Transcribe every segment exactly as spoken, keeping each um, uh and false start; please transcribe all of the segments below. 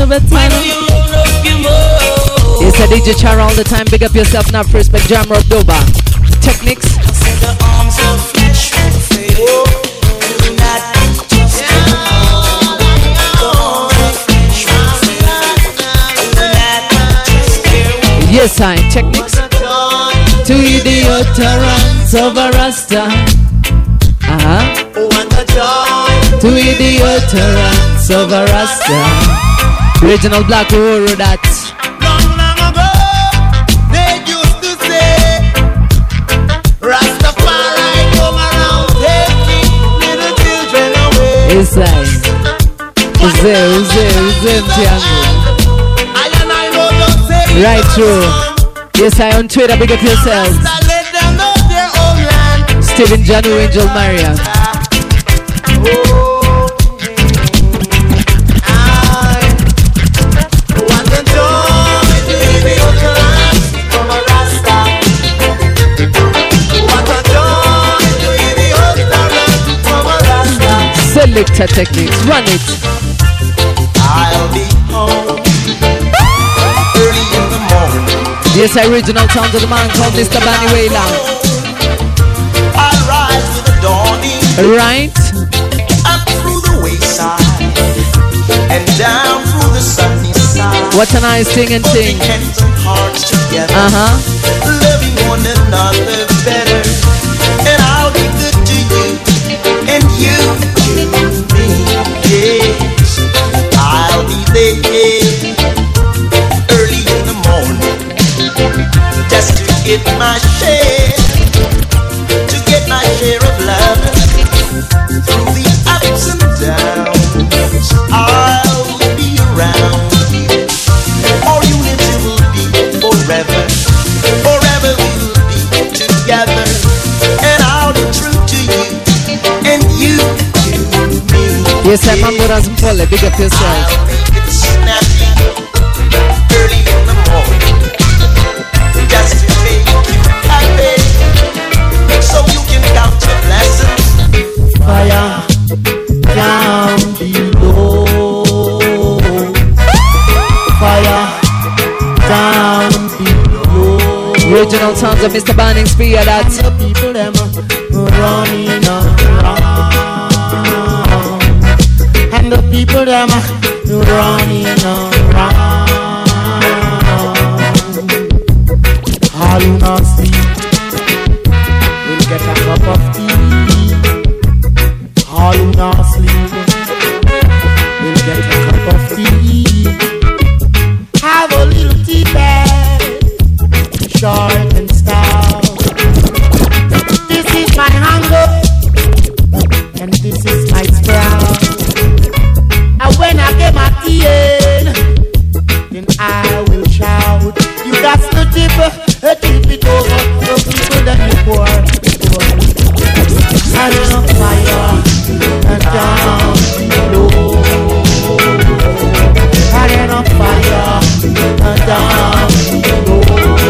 better. It's a D J Chara all the time. Big up yourself now. First back Jam Rob Doba. Techniques. Yes, I techniques. To the utterance of a Rasta. Uh-huh. To the utterance of a Rasta. Original Black Uhuru that. Long, long ago, they used to say, Rastafari come around, taking little children away. Yes, I. Uze, uze, uze, mtiangu. Right through. Yes, I on Twitter, big up yourselves. Stephen Janu Angel Maria. Selector techniques, run it. I'll be home early in the morning. Yes, original sound of the man called Mister Banny Wayland. I'll rise with the dawning. Right. Up through the wayside and down through the sunny side. What a nice thing and thing. Hands and hearts together. Uh-huh. Loving one another better. And I'll be good to you. And you to me. Yes. I'll be there early in the morning. Just to get my share, to get my share of love through the ups and downs. I'll be around you. Our unity will be forever. Forever we'll be together. And I'll be true to you. And you to me. Yes, I'm Mamboras Mpole. Big up yourself. I'll make it snappy early in the morning. Just to make you happy, so you can count your blessings. Fire down below. Fire down below. Original sounds of Mister Banning Spear. That's the people them running around, and the people them running around. All who not sleep will get a cup of tea. All who not sleep will get a cup of tea. Have a little tea bag, short and stout. This is my hunger, and this is my sprout. And when I get my tea in, then I will shout. You got to dip, uh, dip it over the people that you pour. And on fire, and down below. And on fire, and down below.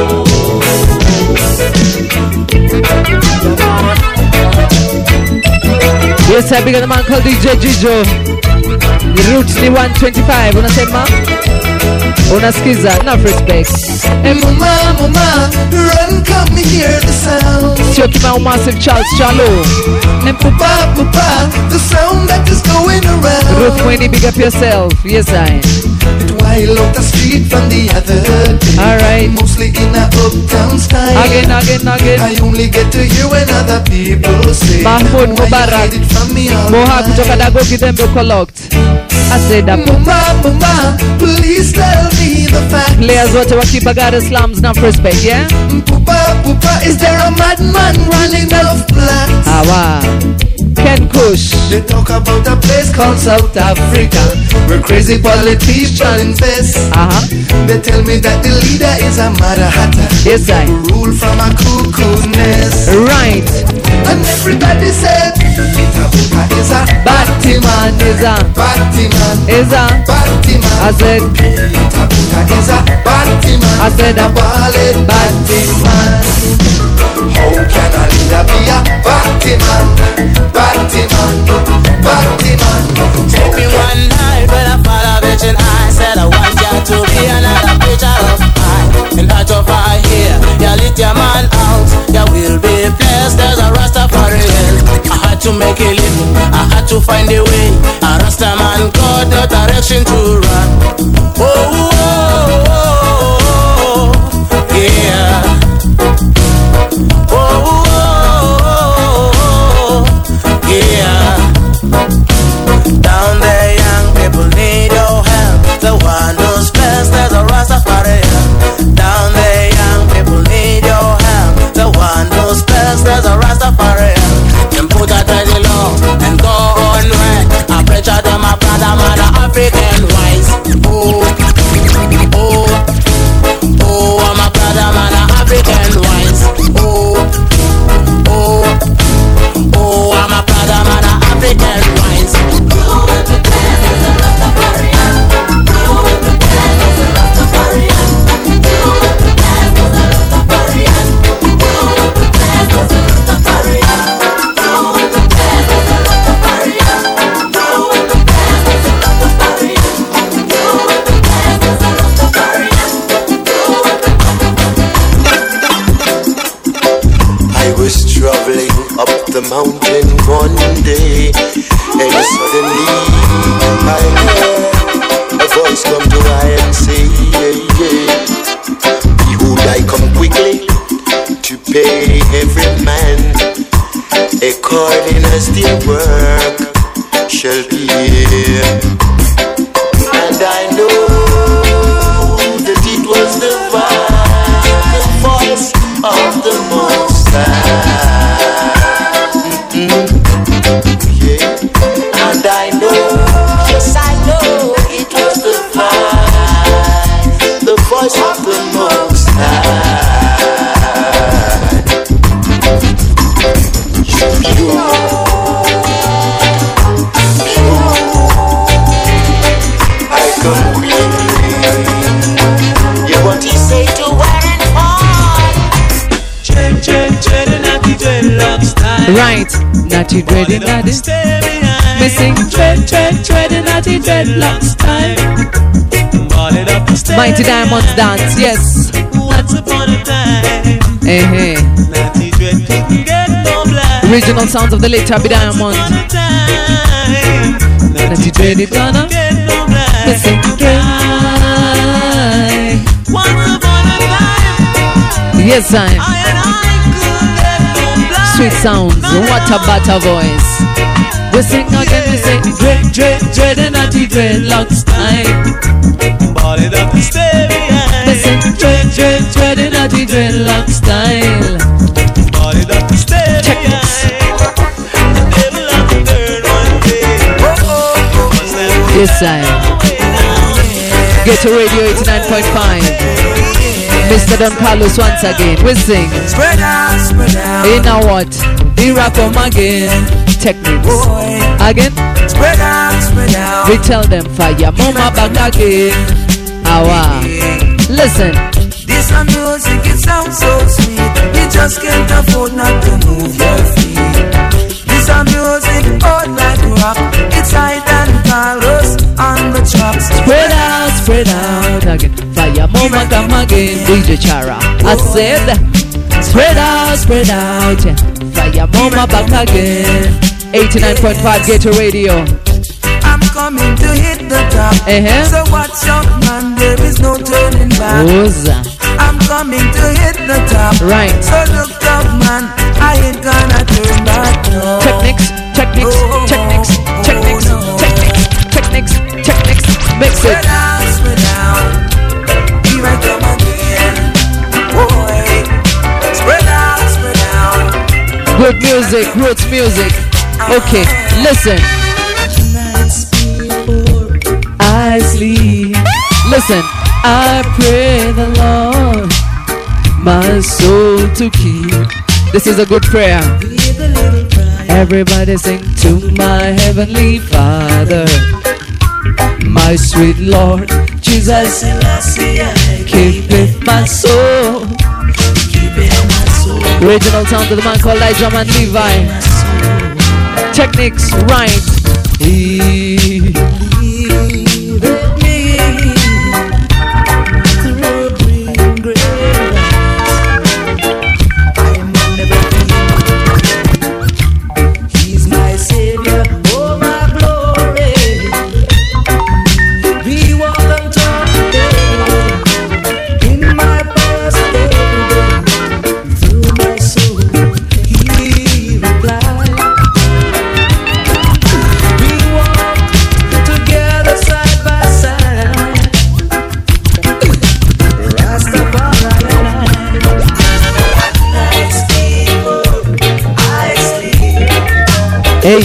yes, I big up the man called D J Jijo. The Roots the one twenty-five. Unasema? Unasikiza? Enough respect. Hey, mama, mama, run, come hear the sound. Sio kibao massive Charles Charlo. And papa, papa, the sound that is going around. Ruth Winnie, big up yourself. Yes, I. While out the street from the other day. Alright. Mostly in a uptown style. Again, again, again. I only get to hear when other people say Mahmoud Mubarak. Moha kutoka Dago Kidembe uko locked. I said that. Mama, mama, please tell me the fact. Players wote wa Kibagare slums na respect, yeah? Pupa, pupa, is there a madman running off blacks? Awa. Ken Kush. They talk about a place called South Africa, where crazy politicians invest. Uh-huh. They tell me that the leader is a Mada Hatter. Yes, I. Who rule from a cuckoo nest. Right. And everybody said, Pupa is a Batman is a Batman is a Batman. I said Pupa is a Batman. I said a ballad Batman. How can a leader be a Batman? Batman, Batman. Take me one night when I fall a bitch and I said I to make a living, I had to find a way. A Rasta man got the direction to run. Oh, oh, oh, oh, yeah. Oh, oh, oh, yeah. Down there, young people need your help. The one who's blessed as a Rastafarian. Down there, young people need your help. The one who's blessed as a Rastafarian. Them put out the law and go on right. I pressure them, my brother, man, African wise. Oh, oh, oh, I'm a brother, man, African wise. Oh, oh, oh, I'm a brother, man, African wise. Traveling up the mountain one day, and suddenly I heard a voice come to I and say, yeah, yeah. Behold, I come quickly to pay every man according as their work shall be. And I know that it was the voice of the Most High. And I know, yes I know, it was the voice, the voice of the Most High. Pure, pure, I come quickly. Yeah, what he say to Warren Hall? Dread, dread, dread, and natty dreadlocks time. Right, natty dread and natty. Missing dread, dread, dread and natty dreadlocks time. Mighty Diamonds dance, yes. Once upon a time, eh, eh. natty dread couldn't get no black. Original sounds of the late Tabby Diamond. Natty dread it gonna get no black. missing dread. Once upon a time, Yes, I. I and I could get no black. Sweet sounds, what a butter voice. We sing again, we sing dread, dread, dread and natty dreadlocks time. Ball it up and stay behind. We sing dread, dread, dread and natty dreadlocks style. Ball it up and stay Check behind. this. The devil have to turn one day. Yes, I. Get to Radio eighty-nine point five. Mister Don Carlos once again. We sing. Spread out, spread out. You know what? Here I come again. Techniques. Again. Spread out, spread out. We tell them fire mama back again. Awa. Listen. This a music, it sounds so sweet. You just can't afford not to move your feet. This a music, old like rock. It's high than Carlos on the tracks. Spread out, spread out again. Fire mama come again. D J Chara. I said. Spread out, spread out. Yeah. Fire mama back again. eighty-nine point five Ghetto Radio. I'm coming to hit the top. Uh-huh. So watch out, man, there is no turning back. Oza. I'm coming to hit the top. Right. So look up, man, I ain't gonna turn back. No. Techniques, techniques, Oh, techniques, oh, techniques, no. techniques, techniques, techniques. Mix Spread it. out, spread out. Here I come again. Boy. Spread out, spread out. Good music, roots music. Okay, listen. I sleep. Listen, I pray the Lord my soul to keep. This is a good prayer. Everybody sing to my heavenly Father, my sweet Lord Jesus, keepeth my soul. Original sound of the man called Elijah Man Levi. Techniques, right. He He's my Hey,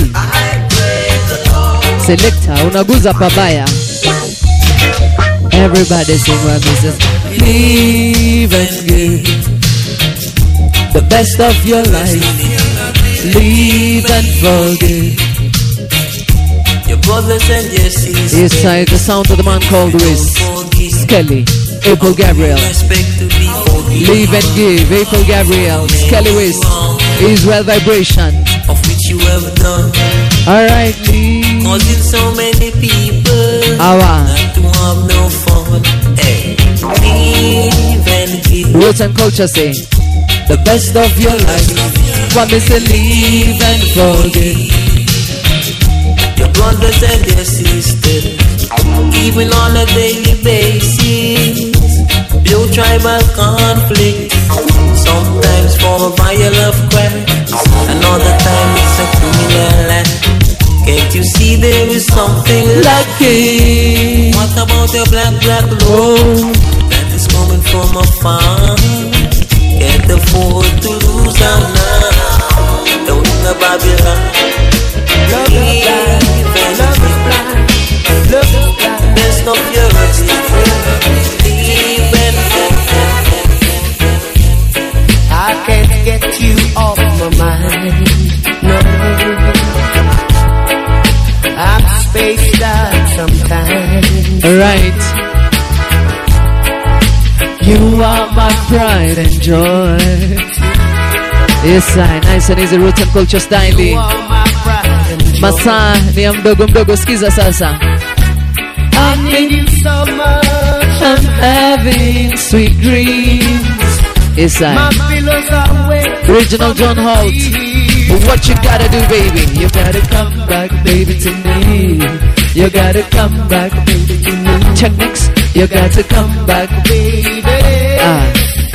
selector, unaguza pabaya. Everybody sing what me says. Live and give the best of your life. Live and forgive your brothers and your sisters. Inside the sound of the man called Wiz Skelly, April Gabriel. Live and give, April Gabriel, Skelly Wiz, Israel Vibration. Of which you have done. Alright, causing so many people Awa. not to have no fun. Hey, live and give. Roots and culture say the best of your life. Promise to live and forgive your brothers and your sisters, even on a daily basis. Build tribal conflict, sometimes for vile of crime. Another time it's a criminal act. Can't you see there is something lucky? What about the black, black load that is coming from afar? Can't afford to lose our now. Don't think about Babylon. Love is blind, love is blind, love is blind. Best of your I can't get you off my mind, no. I'm spaced out sometimes. Alright. You are my pride and joy. Yes, I nice and easy roots and culture style. Masa ni mdogo mdogo, skiza sasa. I need you so much. I'm having sweet dreams. Yes, I. Original John Holt. What you gotta do, baby? You gotta come back, baby, to me. You gotta come back, baby, to me. Check next. You gotta come back, baby. Ah.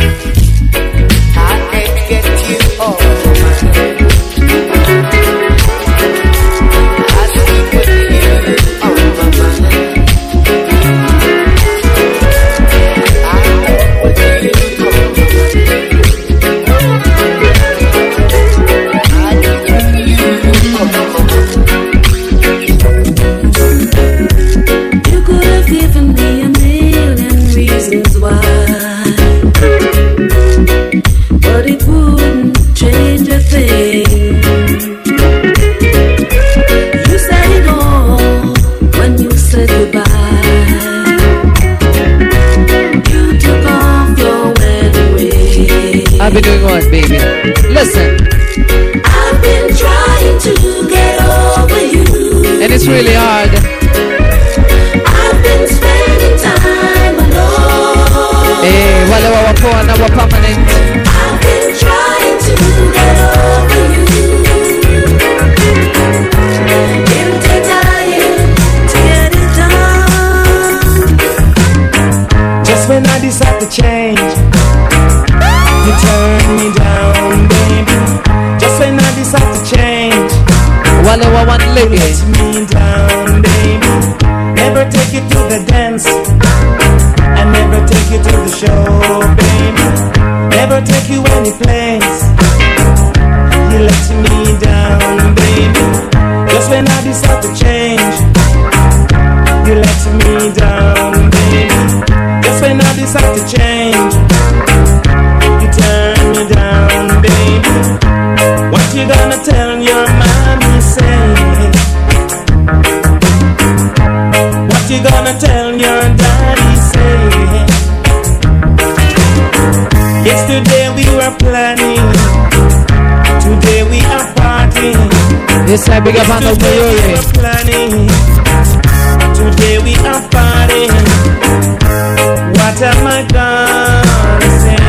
I can't get you off my mind. I sleep with you on my mind. I walk with you on my mind. I live with you on my mind. You could have given me a million reasons why, but it wouldn't change a thing. You said it all when you said goodbye. You took off your wedding ring. I've been doing what, baby? Listen. I've been trying to get over you, And it's really hard. I've been spending time alone. Eh, wale wa wapoa na wa permanent. I've been trying to get over you. It'll take time to get it done. Just when I decide to change, you turn me down, baby. Just when I decide to change, Wale wa one you lady. let me down, baby. Never take you to the dance, I never take you to the show, baby. Never take you any place, you let me down, baby. Just when I decide to change, you let me down, baby. Just when I decide to change, you turn me down, baby. What you gonna tell your mommy, say? What you gonna tell your daddy, say? Yesterday we were planning, today we are partying. Yes, I big up on the Yesterday we way. were planning, today we are partying. What am I gonna say?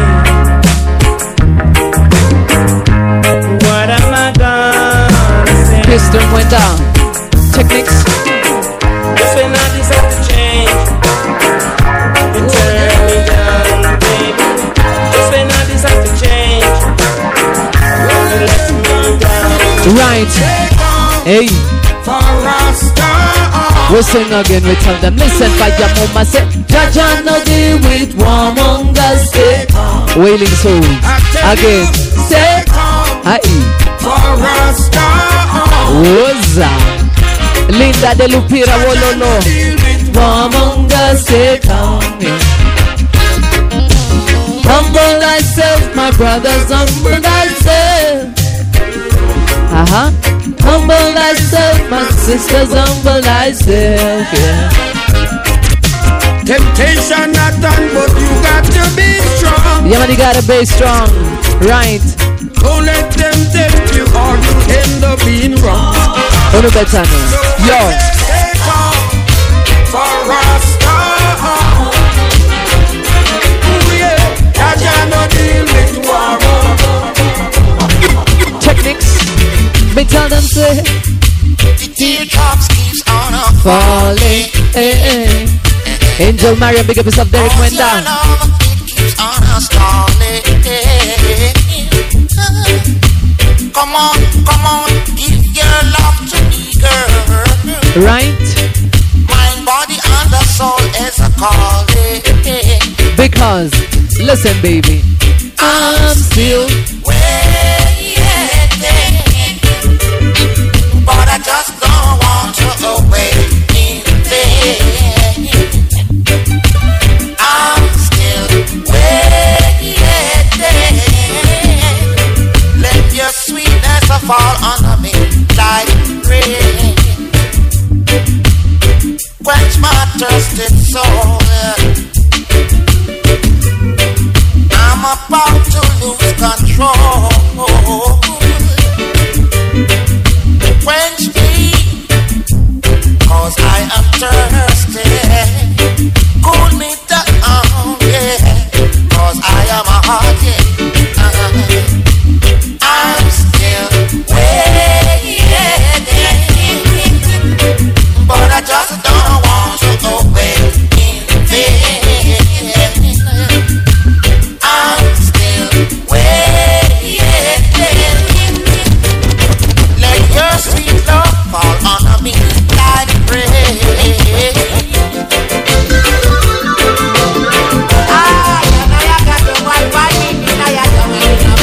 What am I gonna say? Piston went down. Techniques. Just when I decide to change, you turn me down, baby. Just when I decide to change, you let me down. Right. Hey. We sing again, we tell them, listen, by your mama say, Jaja no deal with warmonger, say, Wailing Souls. Again, say, hi. Woza. Linda de Lupira Wololo. Among us, come. Humble thyself, my brothers, humble thyself. Uh-huh. Humble thyself, my sisters, humble thyself. Yeah. Temptation not done, but you got to be strong. Yeah, man, you gotta be strong. Right. Don't let them tempt you or you end up being wrong. Oh, no better now. Yo. For Rasta. Ooh, yeah. I cannot deal with war. Techniques. Me tell them say the teardrops keeps on a falling. Hey, hey. Angel Maria, big up yourself, Derek Wenda. It keeps on a stalling. Come on, come on, give your love to me, girl. Right? Mind, body, and the soul is a calling. Because, listen, baby, I'm still waiting, but I just don't want to wait in vain. I'm still waiting. Let your sweetness fall on me like rain. Quench my thirsted soul. I'm about to lose control. Quench me, cause I am thirsty. Cool me down, yeah, cause I am a heart, yeah. uh-huh. I'm still waiting, but I just don't want to obey in vain. I'm still waiting. Let your sweet love fall on me like rain. I I got the white body, I got the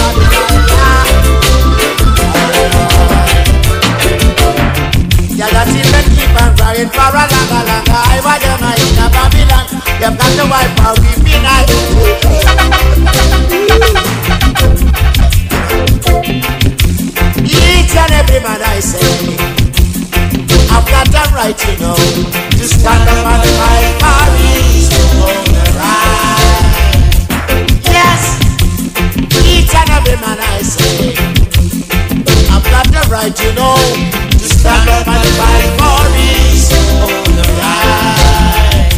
white. Yeah, got children keep on crying for a long, long time. Why them are in a Babylon? Them got the white body, we not. Each and every man I say, I've got the right, you know, to stand up and fight for each on the right. Yes, each and every man I say, I've got the right, you know, to stand up and fight for each on the right.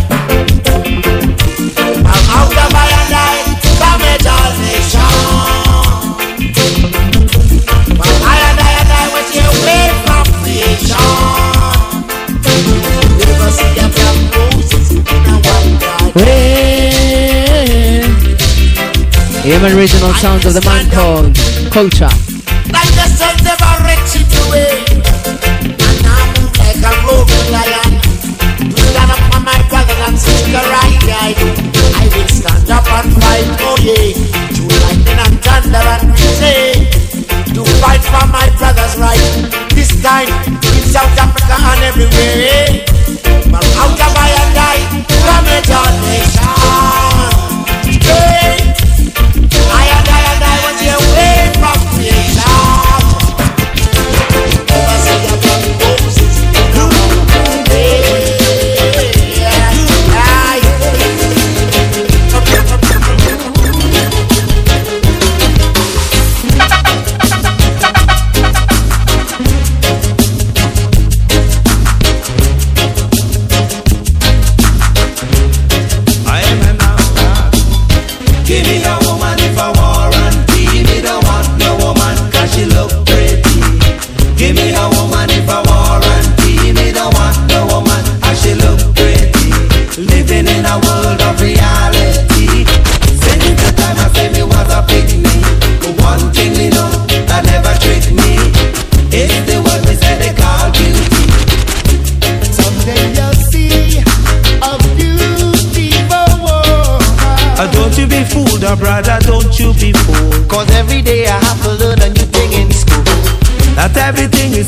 I'm out of my and I, damage all nation. I and I and I was here away from creation. Never see a black roses in a white garden. hey. Yeah, man, original sounds of the man called Culture. Like the sun's ever rich in the way. And I move like a roving lion. To stand up for my brother and sister right, right. I will stand up and fight, oh yeah. To lightning and thunder and we say, to fight for my brother's right. This time in South Africa and everywhere. But out of I and I, from a nation. Hey, I and I and I was here away from creation. Never see a black roses bloom. Hey, yeah,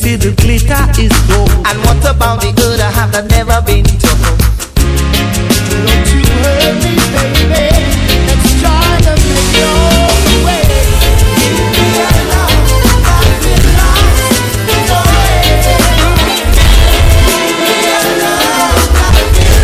see the glitter is gold. And what about the good I have that never been told? Don't you hurt me, baby. Let's try to make your way. Give me your love. I've been lost. No way. Give me your love. I've been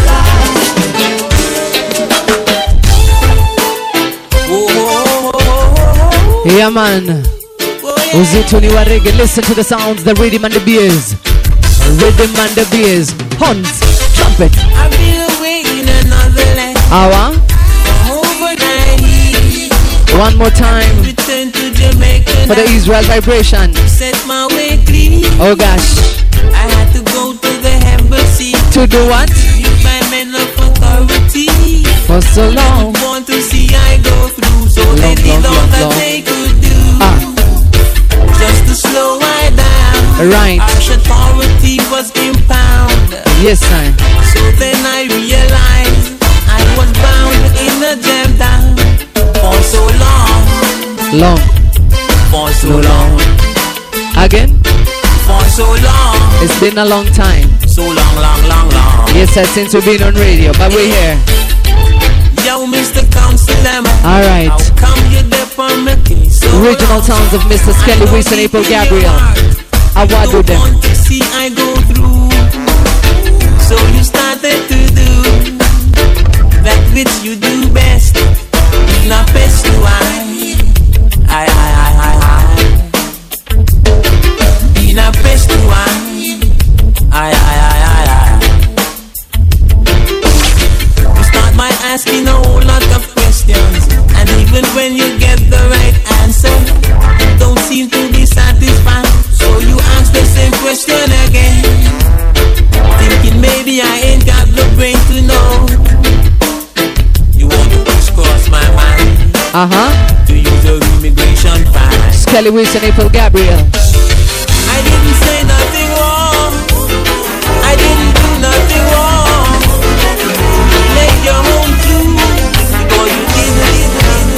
lost. Oh, oh, oh, oh. Yeah, man. Uzituni wa reggae, listen to the sounds, the rhythm and the bass. Rhythm and the bass. Horns, trumpet. I've been away in another land. Awa. Overnight. One more time. Return to Jamaica. For the Israel vibration. Set my way clean. Oh gosh. I had to go to the embassy. To do what? By men of authority. For so long. Want to see I go through. So long, they did long, all long, that long. they could do. Ah. Just to slow I down. Right. Harsh authority was impound. Yes, sir. So then I realized I was bound in a jam down. For so long. Long. For so long. Again? For so long. It's been a long time. So long, long, long, long. Yes, sir, since we've been on radio, but we're here. Yo, Mister Counselor. All right. How come you there for me? So Original sounds of Mister Skelly Wilson, April Gabriel. I want to do them. Want to see I go through. So you started to do that which you do best. Not best to I. I, I, I, I, I. Be not best to I. I, I, I, I, I. You start by asking a whole lot of questions, and even when you get the right answer, don't seem to be satisfied. So you ask the same question again, thinking maybe I ain't got the brain to know. You want to cross my mind. Uh-huh. To use your immigration fine. Skelly Wilson, April Gabriel. I didn't say nothing wrong. I didn't do nothing wrong. Make your own clue. Because you didn't.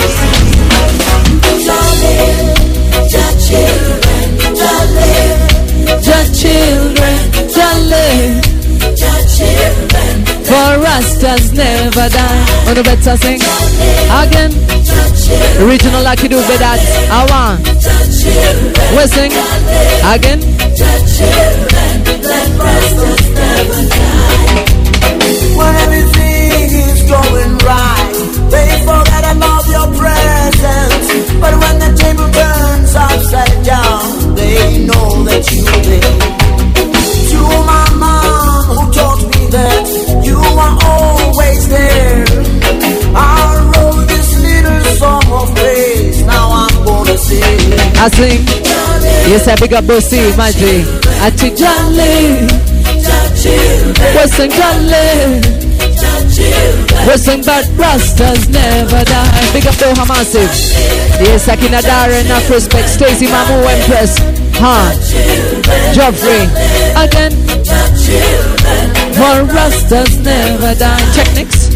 Darling, your children, darling, Your children, darling. your children, For Rastas never die. On the better sing. Again. Original Lucky Dube, that's I want. We sing. Again. When everything is going right, they forget about your presence. But when the table turns upside down, they know that you're there. To my mom who taught me that you are always there, I wrote this little song of praise. Now I'm gonna sing. I sing. Yes, I big up Bossy, Magic. I take Jolly. We sing Jolly. We sing but Rastas never die. Big up Doha Massive. Yes, Akina Dara, enough respect. Stacy Mamu Empress. Ha. Joffrey. Again. For Rastas never die. Technics.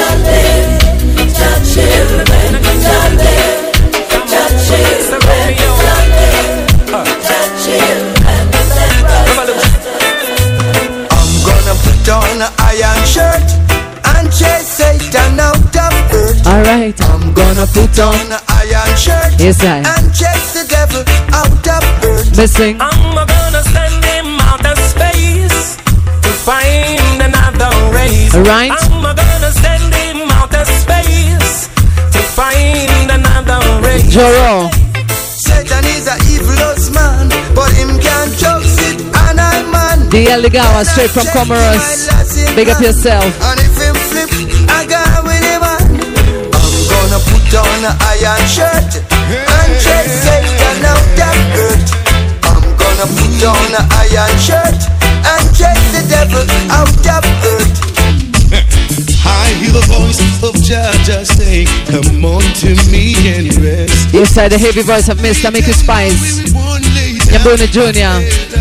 I'm gonna put on an iron shirt and chase Satan out of earth. All right. I'm gonna put on an iron shirt Yes, I. and chase the devil out of earth. Missing. I'm gonna send him out of space to find another race. All right. I'm gonna send him out of space to find another race. Joro. Satan is a evilous man, but him can't jokes it, and I man. D L Ligawa, straight from Comoros. Big up yourself. And if him flip, I got with him on. I'm gonna put on an iron shirt and chase Satan out of earth. I'm gonna put on an iron shirt and chase the devil out of earth. I hear the voice of Jah just saying, come on to me and rest. Yes, sir, the heavy voice of Mister Mickey Spice. Yambuna Junior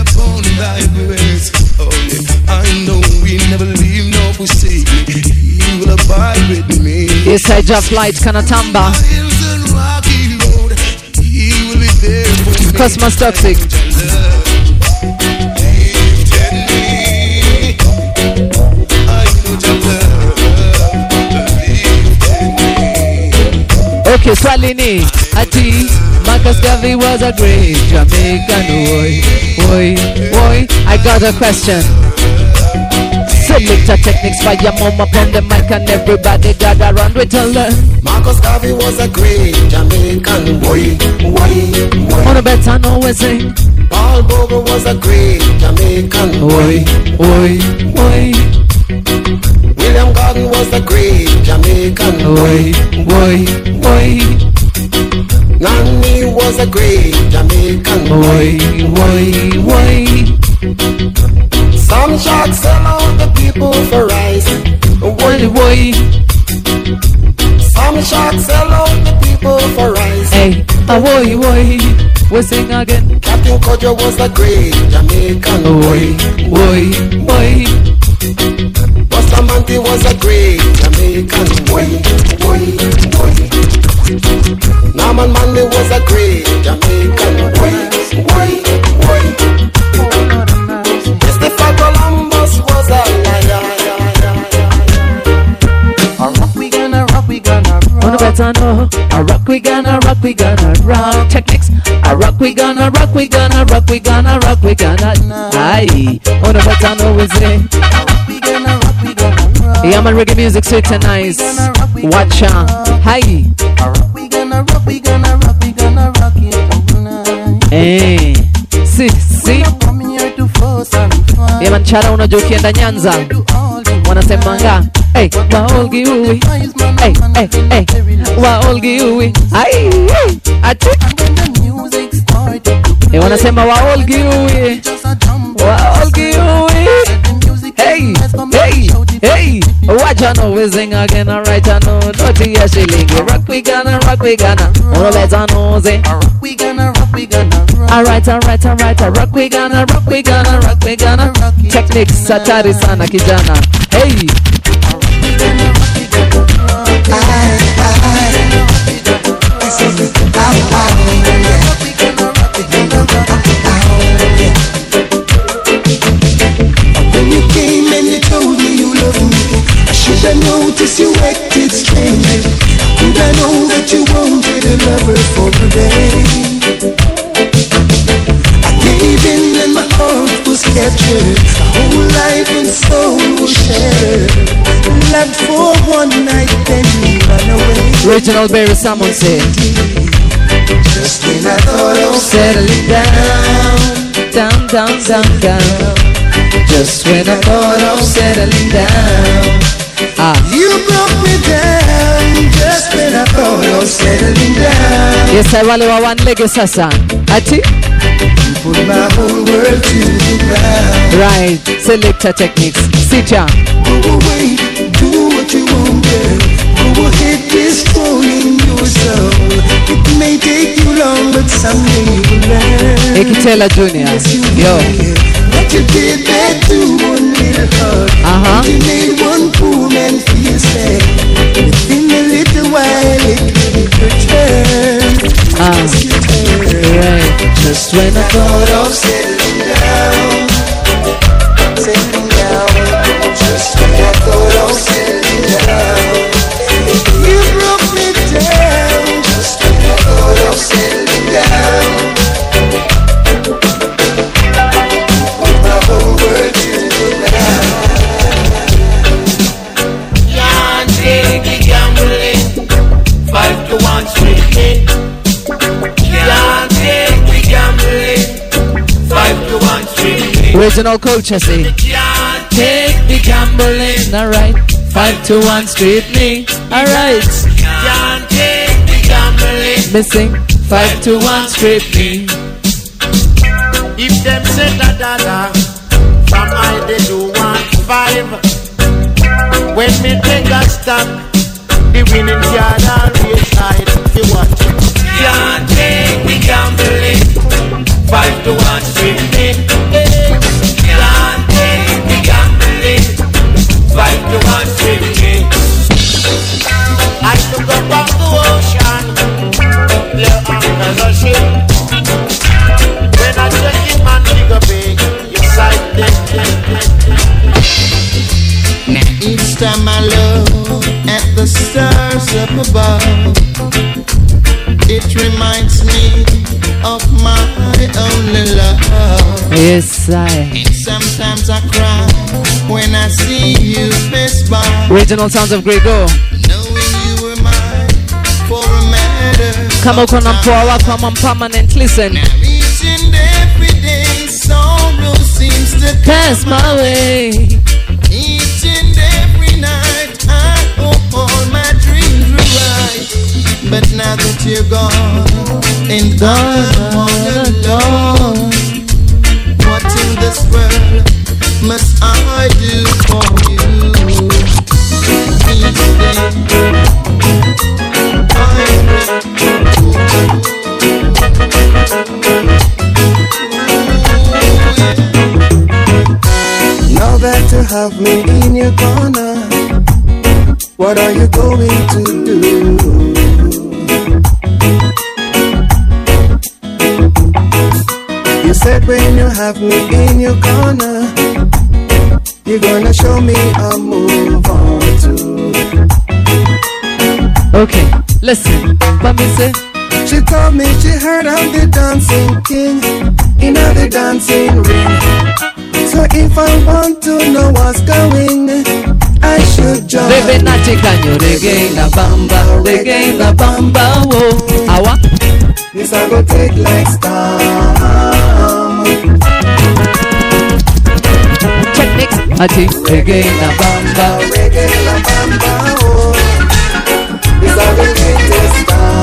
Oh, yeah. I know we never leave nor forsake me. He will abide with me. Yes, sir, Jeff Light Kanatamba. Hills and rocky road, he will be there for me. Cosmos Toxic. Okay, Swalini, Ati, Marcus Garvey was a great Jamaican boy, boy, boy. I got a question. Selector Techniques for your mom upon the mic and everybody gather around with a learn. Marcus Garvey was a great Jamaican boy, boy, boy. On a better know we sing. Paul Bogle was a great Jamaican boy, boy, boy. William Gordon was a great Jamaican boy, boy, boy. Nani was a great Jamaican boy, boy, boy. Some sharks sell out the people for rice, boy, boy. Some sharks sell out the people for rice. Hey, a boy, boy. We sing again. Captain Kojo was a great Jamaican boy, boy, boy. Bustamante was a great Jamaican boy, boy, boy. Norman Manley was a great Jamaican boy, boy, boy. Christopher Columbus was a liar. A rock we gonna rock, we gonna rock. On the better know. A rock we gonna rock, we gonna rock. Techniques. A rock we gonna rock, we gonna rock, we gonna rock, we gonna. Aye. On the better know we say. We gonna rock, we gonna rock. Yeah, man, reggae music sweet and nice. Watch out. Hi. A rock we gonna rock, we gonna rock, we gonna rock it tonight. Hey. See, see. Yeah, man, chara uno jokienda Nyanza. Wanasemanga. Hey, waolgi uwi. Hey, hey, hey. Waolgi uwi. Ai, ati. Hey, wanasema waolgi uwi. Waolgi uwi. Hey, hey, hey. Watch I know we sing again, alright I know. Don't be a shilling. Rock we gonna, rock we gonna. All better know say. Rock we gonna, rock we gonna. Alright, alright, alright. Rock we gonna, rock we gonna, rock we gonna. Techniques hatari sana kijana. Hey. When you came and you told me you loved me, I should have noticed you acted strange. Could I know that you wanted a lover for the day? I gave in and my heart was captured. My whole life and soul was shattered. Loved for one night, then you ran away. Original Barry Salmon said. Just when I thought of settling down, down, down, down, down. Just when I thought of settling down, ah. You broke me down. Just when I thought of settling down. Yes, I wale wa one leg sasa. Ati? You put my whole world to the ground. Right, selector techniques. Sit down. Go away, do what you want, girl. Go ahead, destroying your soul. It may take you long, but someday you will learn. Ekitela Junior. Yes, you Yo. will. What you did that to one little heart. Uh-huh. You made one poor man feel sad. Within a little while, it will return. Ah. Right. Just when I thought of settling down, settling down. Just when I thought of settling down, you broke me down. Just when I thought of settling down, put my whole world to the ground. Can't take the gambling, five to one strictly. Can't take the gambling, five to one strictly. Original coach, I say. Can't Take the gambling, alright. Five to one straight me, alright. Can't take the gambling. Missing five to one straight me. If them say da da da, from I they do one five. When me take a stop, the winning card always hide. You watch. Can't take the gambling, five to one straight me. Can't take the gambling, five to one straight me. I took up on the ocean, there anchors a ship. When I check it, man, dig a big, you sight Now each time I look at the stars up above, It reminds me of my only love. Yes, I. And sometimes I cry when I see you pass by. Regional sounds of Grego. Knowing you were mine for a matter. Come on, come on, power, come on, permanent. Listen. Now each and every day, sorrow seems to pass my way. Each and every night, I hope all my dreams were right. But now that you're gone, and I'm all alone, what in this world must I do for you? Each day, now that you have me in your corner, what are you going to do? You said when you have me in your corner, you're gonna show me a move on too. Okay, listen, what me say? She told me she heard of the dancing king in the dancing ring. So if I want to know what's going, I should join. Baby, not take on you, reggae la bamba, reggae la bamba, oh. Awa? This I go take like storm. Techniques, ati reggae la bamba, reggae la bamba, oh. This I go take like storm.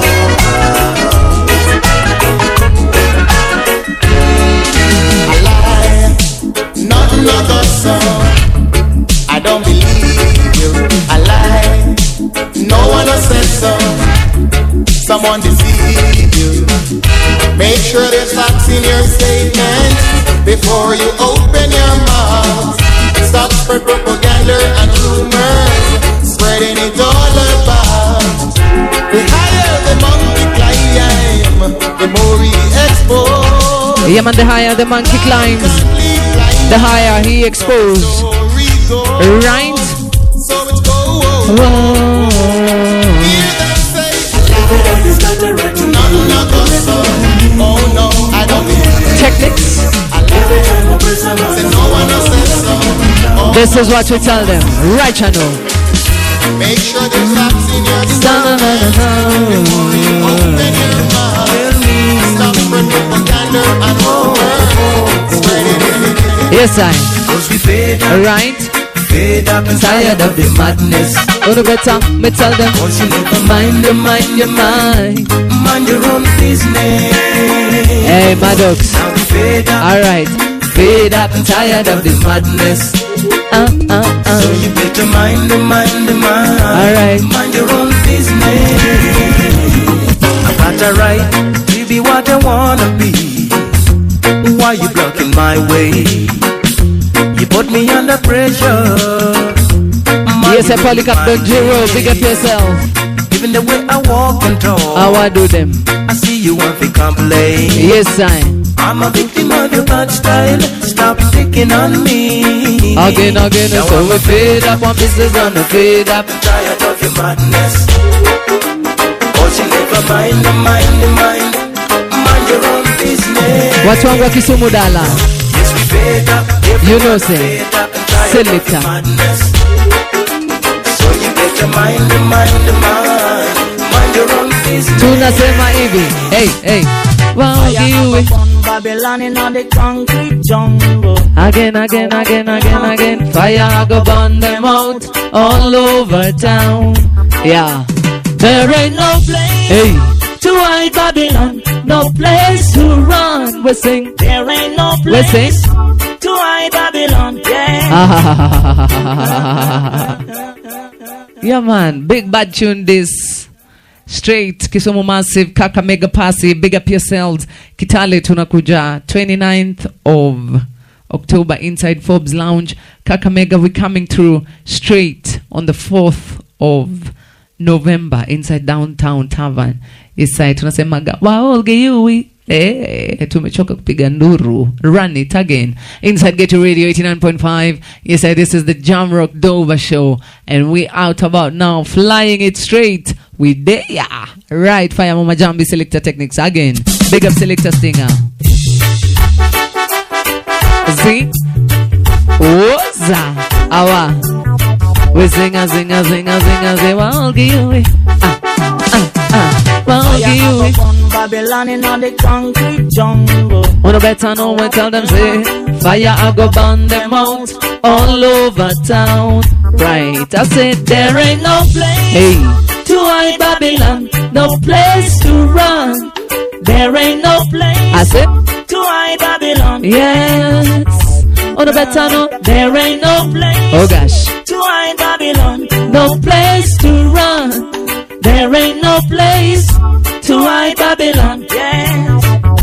I lie, not another song. I don't believe you. I lie, no one has said so. Someone deceived you. Make sure there's facts in your statement before you open your mouth. Stop spread propaganda and rumors, spreading it all about. The higher the monkey climb, the more he exposes. Yeah man, the higher the monkey climbs, the higher he exposed. Right? So it's go. Whoa. Oh no, I don't believe. Techniques. No one else says so. Oh, this is what we tell them. Right, channel. make sure there's facts in your statement before you open your mouth. Stop spreading propaganda and rumors. Spreading it. Yes, I. Right. Tired of the madness. Oh, no better, me tell them. Mind your mind, your mind. Mind your own business. Hey, Maddox. Alright. Fed up and tired of the madness. Uh, uh, uh. So you better mind the mind the mind. Alright. Mind your own business. I got a right to be what I wanna be. Why you blocking my way? You put me under pressure. Yes, I probably got the zero. Big up yourself. Even the way I walk and talk, how I do them. I see you want to complain. Yes, I. I'm a victim of your bad style. Stop sticking on me. Again, again, now so we fed up. One business on the fed up. Tired of your madness. But you never mind the mind the mind. Mind your own business. What's wrong with Kisumu Dala? Yes, we fed up. You know, say, Selector. So you better mind the mind the mind. Mind your own business. Tunasema hivi. Hey, hey. Wow, you Babylon in the concrete jungle. Again, again, again, again, again. Fire go burn them out all over town. Yeah. There ain't no place hey. to hide Babylon. No place to run. We sing. There ain't no place we sing. to hide Babylon. Yeah. Yeah, man. Big bad tune this. Straight Kisumu Massive, Kakamega Pasi, big up yourselves. Kitale tunakuja twenty-ninth of October inside Forbes Lounge. Kakamega, we coming through straight on the fourth of November inside Downtown Tavern. Inside tunasemaga waolge yui. Eh, tumechoka kupiga nduru. Run it again. Inside Get Your Radio eighty-nine point five. Yes, this is the Jam Rock Dover Show. And we out about now, flying it straight We there. Right, Fire Mama Jambi Selector Techniques again. Big up Selector Stinger. Z. Woza. Awa. We sing a sing a sing a sing a sing. I'll give you. Ah, ah, ah. I'll give you. Babylon in the concrete jungle. Wanna better know when tell them say fire I go burn them out all over town. Right, I said there ain't no place hey. to hide Babylon, no place to run. There ain't no place I said to hide Babylon. Yes, wanna better know there ain't no place oh gosh to hide Babylon, no place to run. There ain't no place to hide Babylon. Yes.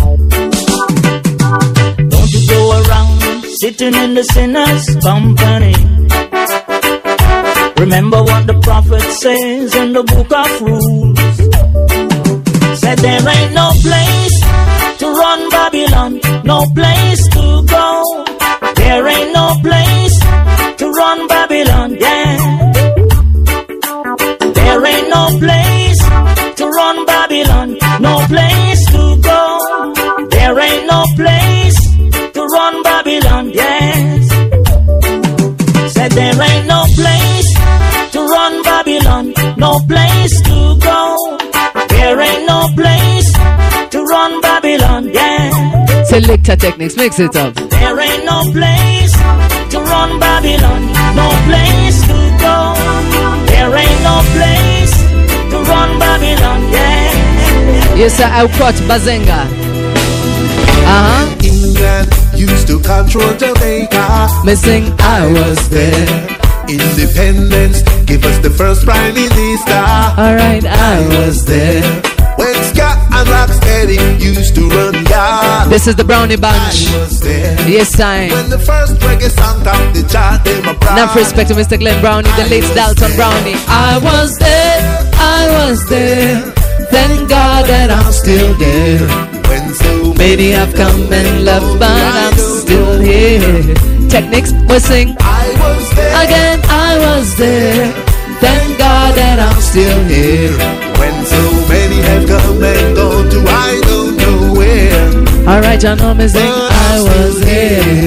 Don't you go around sitting in the sinner's company. Remember what the prophet says in the book of Rules. Said there ain't no place to run Babylon, no place to go. There ain't no place to run Babylon, yeah. There ain't no place to run Babylon, no place to go. There ain't no place to run Babylon, yes. Said there ain't no place to run Babylon, no place to go. There ain't no place to run Babylon, yeah. Selector Techniques, mix it up. There ain't no place to run Babylon, no place to go. There ain't no place to run Babylon, yeah. Yes, sir, I'll cut Bazenga. Uh-huh. England used to control Jamaica. Missing, I was there. Independence give us the first prime minister. Alright, I was there. When Scott and Rocksteady used to run yard. This is the Brownie Bunch. I was there. Yes, I. When the first reggae song topped the chart, they my bride. Enough respect to Mister Glenn Brownie, the late Dalton there. Brownie. I was there, I was there. Thank God that I'm still there. When so many have come and left, but I'm still here. Techniques, we sing. I was there. Again, I was there. Thank God that I'm still here. When so many have come and gone to I don't know where. Alright, John Holmes sing. I was here.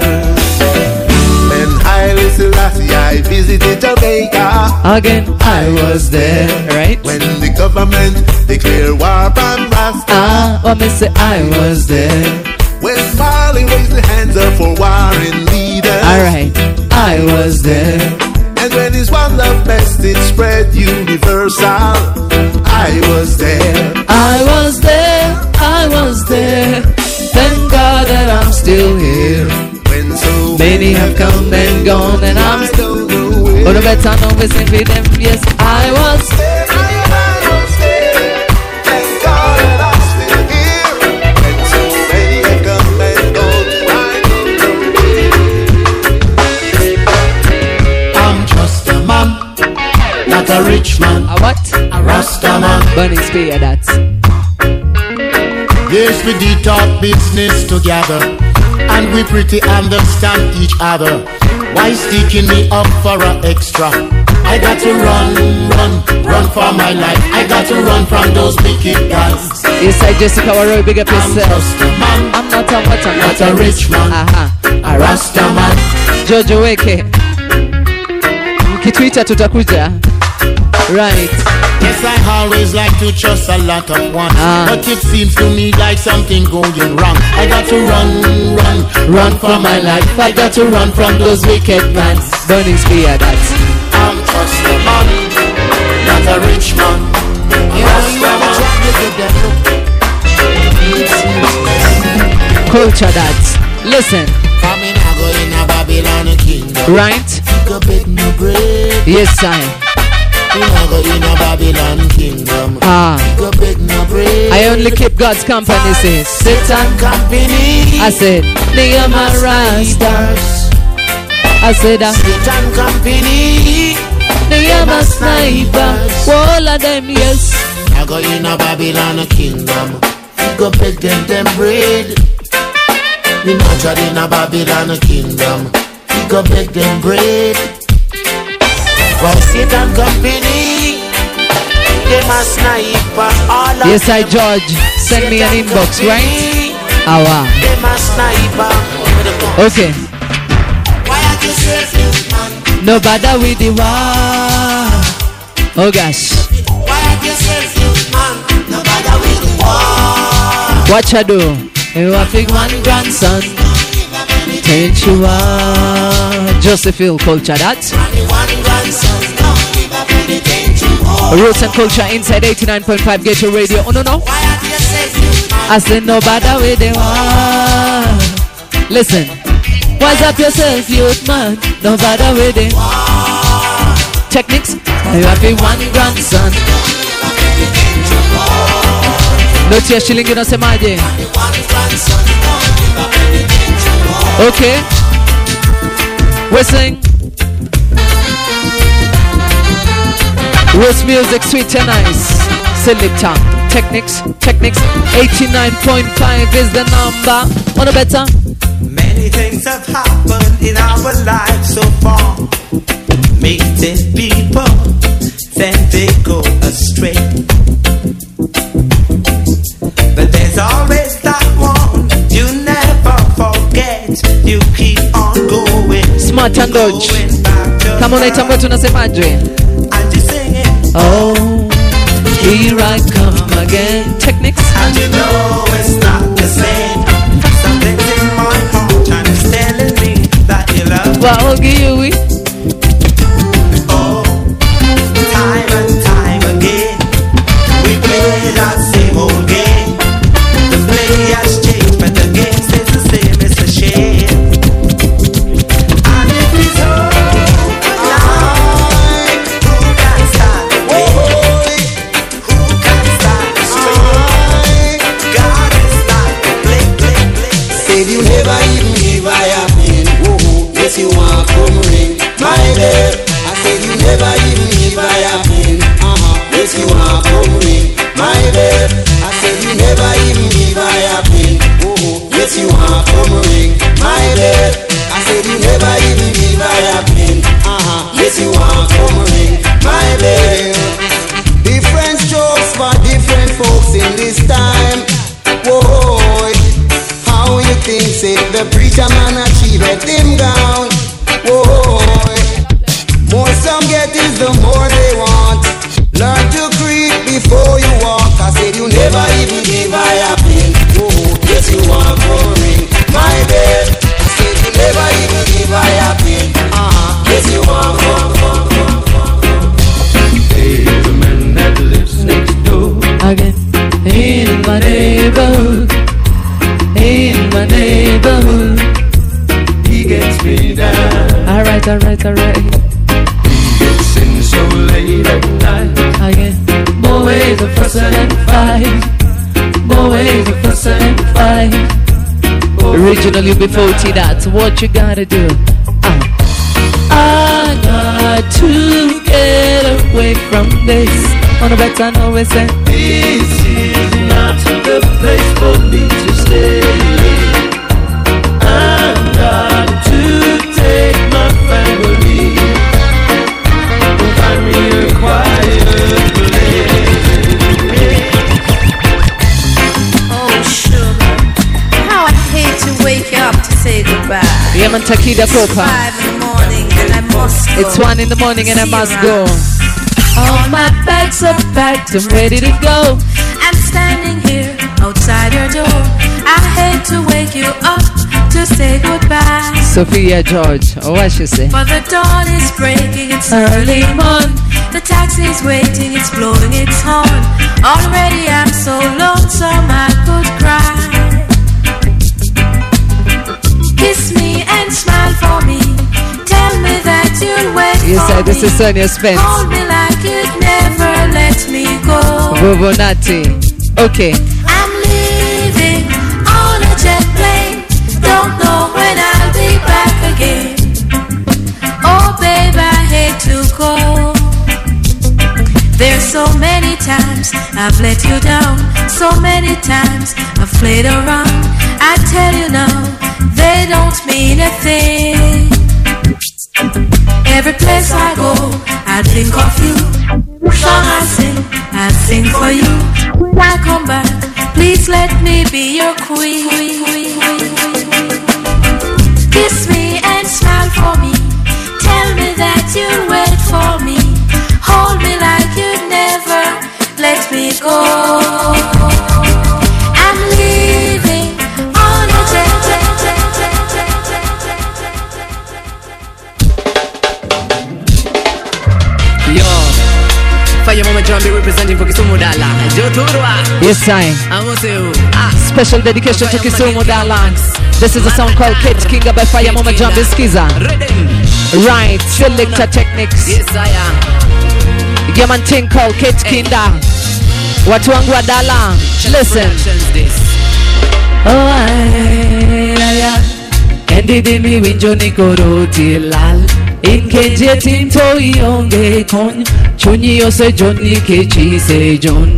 When Haile Selassie I visited Jamaica. Again, I was there. Right? When the government declared war on Rasta. Ah, what me say? I was there. When Marley raised the hands up for warring leaders. Alright, I was there. And when his one love message spread universal, I was there. I was there, I was there. Thank God that I'm still here. When so many have come and gone, and I'm still nowhere. But I better know we sing for them. Yes, I was there. I was there. Thank God that I'm still here. When so many have come and gone, I don't know. I'm just a man, not a rich man. A what? A Rasta man. Burning spear, that's. Yes, we did talk business together, and we pretty understand each other. Why sticking me up for an extra? I got to run, run, run for my life. I got to run from those wicked guys. Yes, I Jessica Warrow, big up yourself. I'm just a man. I'm not a what, I'm not, not a rich man. Aha, a Rasta man. Jojo Weke. Kitwita tutakuja. Right. Yes, I always like to trust a lot of ones, ah. but it seems to me like something going wrong. I got to run, run, run for my life. I got to run from those wicked men. Burning spear, that's. I'm just a man, not a rich man. Culture, that's. Listen. Right? Yes, I. In a Babylon kingdom. Ah. I only keep God's company, says Satan company. I said, they are my rastas. I said, uh, Satan company. they are my snipers. All of them, yes. I go in a Babylon kingdom. Go beg them them bread. We not tried in a Babylon kingdom. Go beg them bread. For Satan company, Them a sniper all of Yes, I George. Send me an inbox, right? Ah, wow. Them a sniper. Okay. No bother with the war. Oh gosh. What you do? You have big one grandson. Ain't you are Josephine culture that? Roots and culture inside eighty-nine point five Ghetto Radio. Oh no no. I said no bother with the war. Listen. Wise up yourself, youth man. No bother with it. Techniques. You have big one grandson. No tear shilling, you know, say my day. Okay. We sing. Roots music, sweet and nice. Selector. Techniques. Techniques. eighty-nine point five is the number. On a better. Many things have happened in our lives so far. Making people then they go astray. But there's always that one you never forget. You keep on going. Smart and dodge. Come on, let's go to Nasemaje. And you sing it. Oh, here I come again. Techniques. And you know it's not the same. Something's in my heart and it's telling me that you love me. What will give you it? Oh, time and time again, we play that same old game. The play has changed, but the game stays the same. It's a shame. And if it's over now, who can stand the way? Who can stand the strain? God is not the play, play, play. Said you never even give I a pin. Whoa, yes you want come ring my bell. I said you never even give I a pin. Uh-huh, yes you want come ring my bell. I said you never even give I a pin. Whoa, yes you want come ring my bell. I said you never even give I a pin. Uh-huh, yes you want come ring my bell. Different strokes for different folks in this time. Whoa, how you think say the preacher man achieved him down? Whoa, more some get is the more they want. Learn to creep before you walk. I said you never even give I a pin. Whoa, yes you want to ring my bell. I said you never even give I a pin. Uh-huh, yes you want to. There's a man that lives next door. Again. In my neighborhood. In my neighborhood. He gets me down. Alright, alright, alright. He gets in so late at night. Again. More ways of fuss and fight. More ways of fuss and fight. Originally before T that, what you gotta do? Uh. I got to get away from this. On a better know we say this is not the place for me to stay. I've got to take my family and find me a quiet place. Oh sugar, how I hate to wake you up to say goodbye. Yeah man, Takida Copa. Five in the morning and I must go. It's one in the morning and I must go. All my bags are packed, I'm ready to go. I'm standing here outside your door. I hate to wake you up to say goodbye. Sophia George, oh what she say? But the dawn is breaking, it's early morn. The taxi's waiting, it's blowing its horn. Already I'm so lonesome I could cry. Kiss me and smile for me. Tell me that you'll wait You for said this me. is Sonia Spence. Hold me like you'd never let me go. Vovonati. Okay. I'm leaving on a jet plane. Don't know when I'll be back again. Oh babe, I hate to go. There's so many times I've let you down. So many times I've played around. I tell you now, they don't mean a thing. Every place I go, I think of you. Song I sing, I I'll sing for you. When I come back, please let me be your queen. Kiss me and smile for me. Tell me that you'll wait for me. Hold me like you'd never let me go. I'm leaving on a jet. Yo, Fire Mama Jambi representing for Kisumu Dala. Yes, I. Ah, special dedication to Kisumu Dala. This is a song called Kate Kinga by Fire Mama Jambi Skiza. Right, Selector Techniques. Yes, I am. Yeah, man, thing called Kate Kinda. Watu wangu wa Dala. Listen. Oh, ay, ay, ay. Endi dimi winjo ni koroti lal. Inkeje tinto ionge kon. Chunyi ose John ni kechi se John.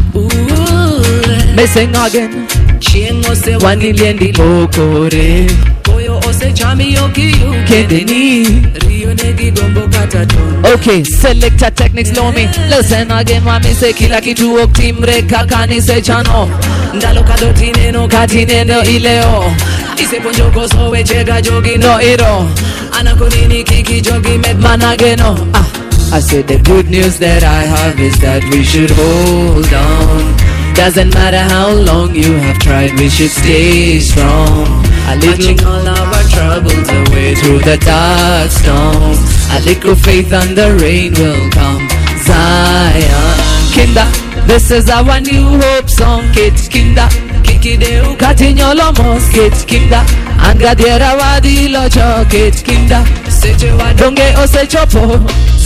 Me sing again. Chiengo se waniliendi lokore. Koyo ose chami yoki kendeni. Rio negi gombo kataton. Okay, Selector Techniques low me. Listen again, mami se kila kitu oktimre kakani se chano. Ndalo kadotine no katine no ileo. Ise ponjoko so we chega jogi no iro. Anakonini kiki jogi med manageno. Ah, I said the good news that I have is that we should hold on. Doesn't matter how long you have tried, we should stay strong. A little all our troubles away through the dark storms. A little faith and the rain will come. Zion, Kinda, this is our new hope song. Kids, Kinda, Kikideu, Katinyolomos, Kids, Kinda, Angadiera Wadilo Cho, Kids, Kinda, Sechewa Donge Osechopo.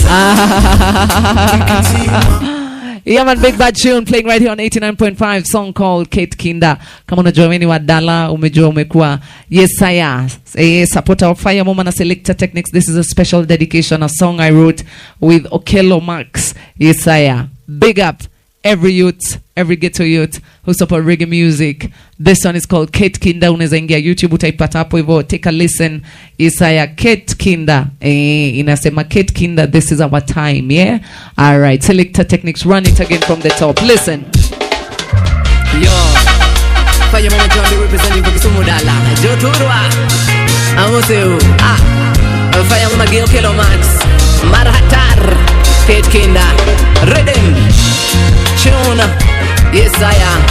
Yeah, man, big bad tune playing right here on eighty-nine point five, song called Kate Kinda. Kama unajua weni wa Dala, umejua umekuwa Yesaya, a supporter of Fire Mama na Selector Techniques. This is a special dedication, a song I wrote with Okello Max. Yesaya, big up every youth, every ghetto youth who support reggae music. This one is called Kate Kinda. Unaweza ingia YouTube utaipata hapo hivyo. Take a listen. Isaya Kate Kinda. Eh, inasema Kate Kinda, this is our time, yeah? All right, Selector Techniques, run it again from the top. Listen. Yo, Fire Mama Jambi representing for Kisumu Dala. Joturwa. Amoseu. Ah, Fire Mama Gil Kilo Max. Marhatar. Kate Kinda. Rhythm. Tune. Yes, I am.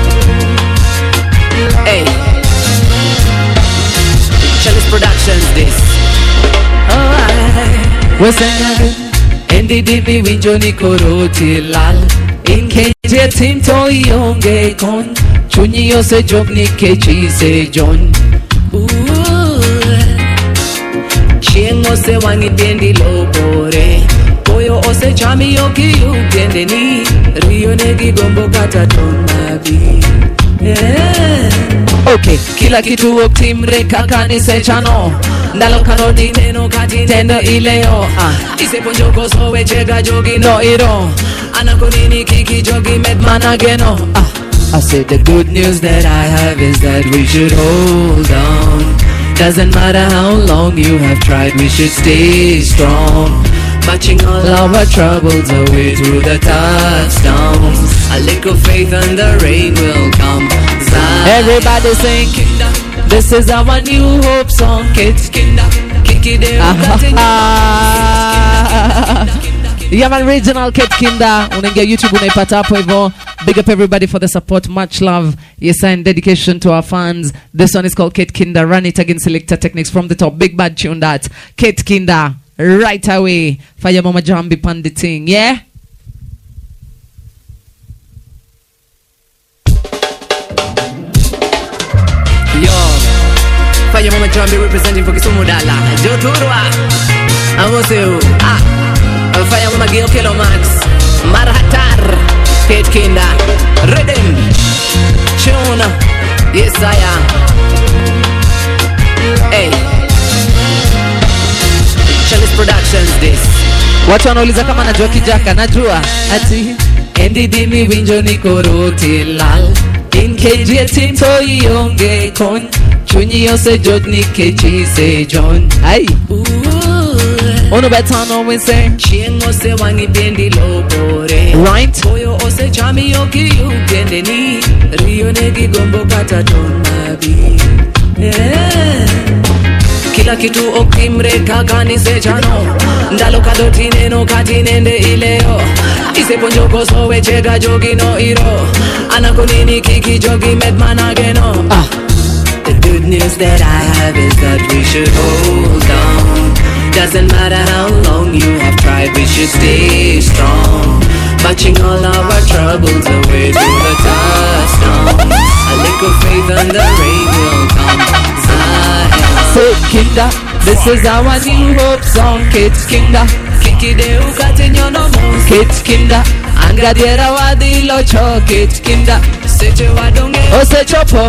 Hey. Chalice Productions, this. Alright. What's that? Endi dimi winjo ni koroti lal. Inkeje tinto ionge kon. Chunyi yose job ni kechi se John. Chiengo se wangi dendi lobore. Koyo ose chami yoki ukendeni. Rio negi gombo kataton nabi. Yeah. Okay, kila kitu oktimre kakani se chano. Ndalo kanoni neno kati tendo ileo. Ah, ise ponjoko so we chega jogi no iro. Anakonini kiki jogi med manageno. Ah, I said the good news that I have is that we should hold on. Doesn't matter how long you have tried, we should stay strong. Matching all our troubles away through the touchdowns. A little faith and the rain will come. Zion. Everybody sing Kinda. This is our new hope song. Kids Kinda. Kikide. Yeah, man, original Kate Kinda. Unaingia YouTube unaipata hapo hivyo. Big up everybody for the support. Much love. Yes, and dedication to our fans. This one is called Kate Kinda. Run it again, Selector Techniques from the top. Big bad tune that. Kate Kinda. Right away. Fire Mama Jambi Panditing. Yeah? Yo. Fire Mama Jambi representing for Kisumu Dala. Joturwa. Amoseu. Ah. Fire Mama Gil Kilo Max. Marhatar. Kate Kinda. Rhythm. Tune. Yes, I am. Hey. Chalice Productions, this. Watu wanauliza kama najua kijaka. Najua. Ati. Endi dimi winjo ni koroti lal. Inkeje tinto ionge kon. Chunyi yose jod ni kechi se John. Ay. Ono Uno betano we say. Chiengo se wangi bendi lobore. Right. Boyo ose chami yoki ugende ni. Rio negi gombo kata tonabi. Yeah. Kila kitu okimre kakani se chano. Ndalo kadotine no katinende ileo. Ise ponjoko sowe chega jogi no iro. Anakonini kiki jogi medmanageno. Ah. The good news that I have is that we should hold on. Doesn't matter how long you have tried, we should stay strong. Marching all our troubles away through the tough storms. A little faith and the rain will come. Zion. Say Kinda, this is our new hope song. Kids Kinda, Kiki de ukatenyo no mo. Kids Kinda, angadiera wadilo cho. Kids Kinda, seche wadonge. O se chopo.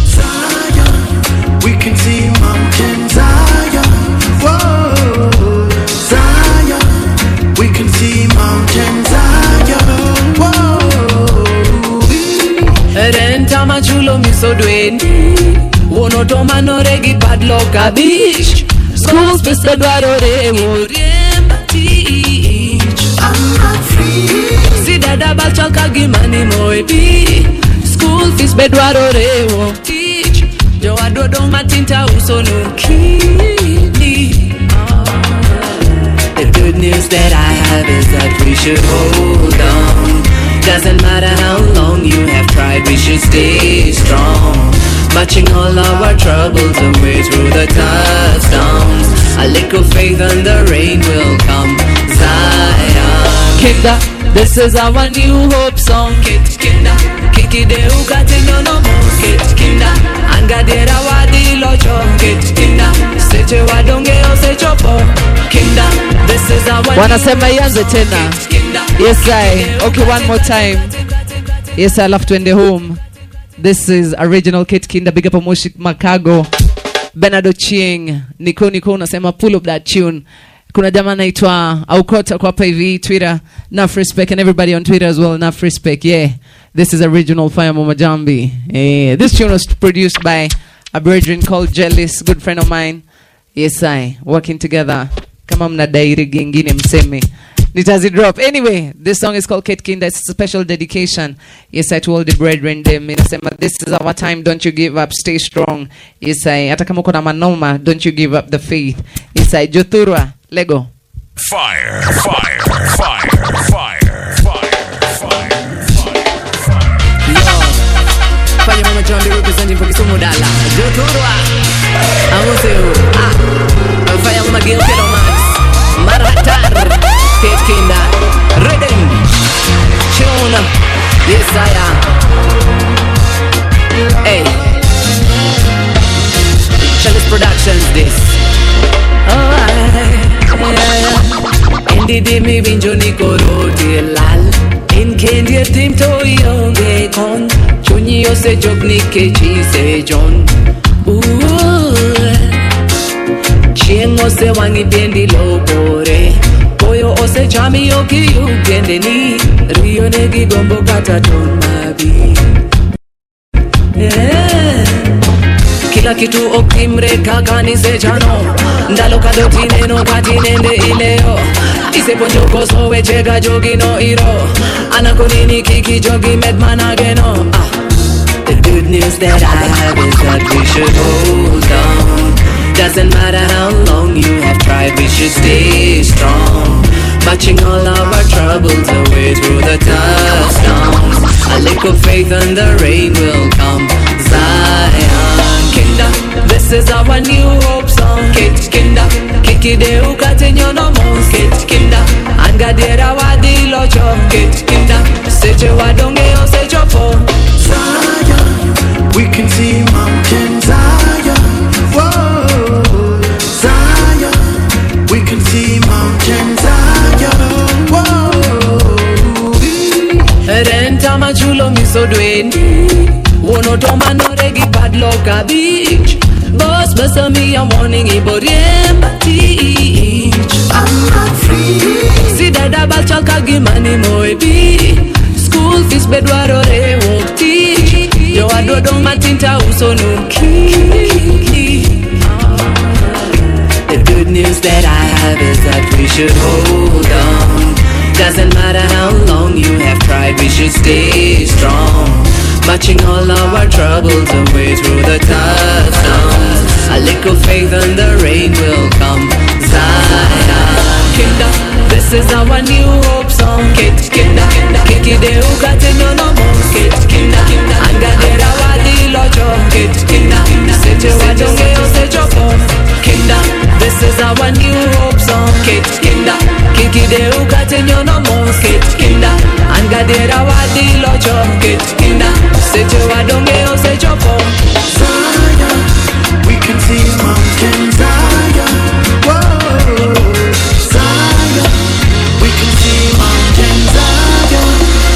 We can see Mountain Zion. Whoa, Zion. We can see Mountain Zion. Whoa. Renta machulo misodweni. Wono toma no regi padlock a beach. Schools piste dwarore Remember teach. I'm not free. Si dada balchaka gimani moebi. School fees bedwarore wo Teach. Jo adodo matinta usono kini. The good news that I have is that we should hold on. Doesn't matter how long you have tried, we should stay strong. Marching all our troubles away through the tough storms. A little faith and the rain will come. Zion. Kinda, this is our new hope song. Kids Kinda, Kiki de ukatenyo no mo. Kids Kinda, angadera wadi locho. Kids Kinda, seche wadonge o sechopo. Kinda, this is our wanasema ianze tena. Yes I. Okay, one more time. Yes I love to end the home. This is original Kit Kinda. Big up a Moshik Makago, Bernardo Chieng, Nico Nico unasema pull up that tune. Kuna jamaa naitwa Aukota kwa hapa hivi Twitter, Naf Respect, and everybody on Twitter as well, Naf Respect. Yeah, this is original Fire Mama Jambi. Yeah, this tune was produced by a brethren called Jealous, good friend of mine. Yes I, working together. Kama mna dairi gengine mseme nitazi drop. Anyway, this song is called Kit Kinda. It's a special dedication. Yes, I to all the brethren them. Inasema, this is our time. Don't you give up. Stay strong. Yes, I. Hata kama uko na manoma, don't you give up the faith. Yes, I. Jothurwa. Lego. Fire, fire, fire, fire, fire, fire, fire. Yo, Fire Mama Jambi representing for Kisumu Dala. Jothurwa. I want to. Ah. Fire Mama Gil Kelo Max. Maratar. Kit Kinda, Rhythm, Tune, yes I am. Hey, Chalice Productions this. Alright, yeah. Indi di mi vinjo ni koro di lal. In kendi tim to yonge kon. Chunyi yo se jog ni kechi se John. Ooh, chiengo se wangi bendi lobore. Boyo ose chami yoki ugende ni. Rio negi gombo kata tonabi. Yeah. Kila kitu okimre kakani se chano. Ndalo kadotine no katinende ileo. Ise ponjoko sowe chega jogi no iro. Anakonini kiki jogi medmanageno. Ah. The good news that I have is that we should hold on. Doesn't matter how long you have tried, we should stay strong. Marching all our troubles away through the tough storms. A little faith and the rain will come. Zion. Kinda, this is our new hope song. Kit Kinda, Kiki de ukatenyo no mo. Kit Kinda, angadera wadi locho. Kit Kinda, seche wadonge o sechopo. Zion, we can see Mountain Zion. Whoa, Zion, we can see Mountain Zion. Whoa, Renta machulo misodweni. Wono toma no regi padlock a beach. Boss besa me a morning ibo remember teach. I'm not free. Si dada balchaka gimani moebi. School fees bedwaro re won't teach. Yo adodo matinta usono kini. The good news that I have is that we should hold on. Doesn't matter how long you have tried, we should stay strong. Marching all our troubles away through the tough times. A little faith and the rain will come. Zion, Kingdom, this is our new hope song. Kid, Kingdom, Kiki de Ukate no no more. Kid, Kingdom, Angadera Wadi Lojo. Kid, Kingdom, Seche Wadonge Osejo Pom. Kingdom, this is our new hope song. Kid, Kingdom, Kiki de Ukate no no more. Kid, Kingdom, Angadera Wadi Lojo. Kid, Kingdom, Seche Wadonge Osejo Pom. Zion, we can see mountains higher. Whoa, Zion, we can see mountains higher.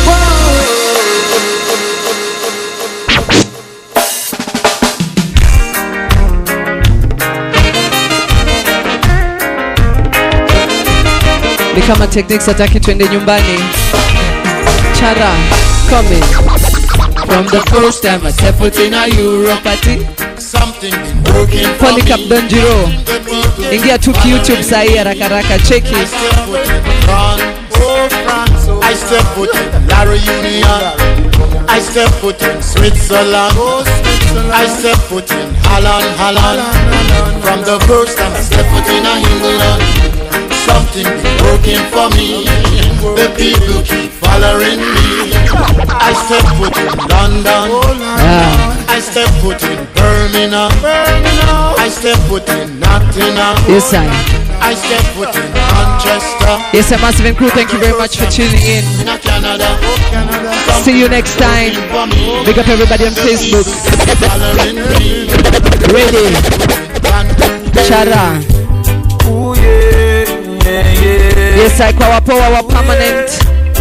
Ni kama techniques hataki twende nyumbani. Chara coming from the first time I step foot in a Europe party. Something been working for Polycap me. Donjiro. Ingia tu YouTube sahi haraka haraka check it. I step foot in France, oh France. I step foot in La Reunion. I step foot in Switzerland. Oh Switzerland. I step foot in Holland, Holland. From the first time I step foot in a England. Something been working for me. The people keep following me. I step foot in London. Yeah. I step foot in Birmingham. I step foot in Nottingham. Yes, I. I step foot in Manchester. Yes, a massive and crew. Thank you very much for tuning in. In Canada. See you next time. Big up everybody on Facebook. Following me. Ready. Chara. Ooh, yeah, yeah, yeah. Yes, I call our power, our permanent.